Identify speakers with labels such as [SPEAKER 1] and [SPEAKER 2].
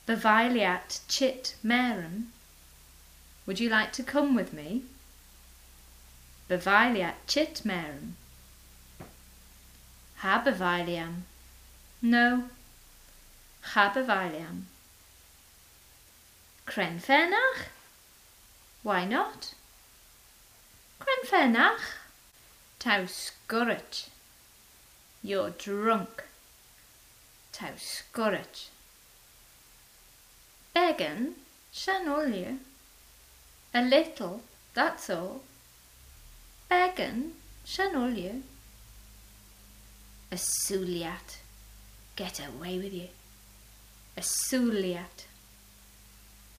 [SPEAKER 1] Bevailiat chit merum. Would you like to come with me? Bevailiat chit merum. Ha bevailiam. No. Ha bevailiam. Crenfernach? Why not? Crenfernach? Tau scorret. You're drunk. Tau scorret. Began, shan all you. A little, that's all. Began, shan all you. A souliat. Get away with you. A souliat.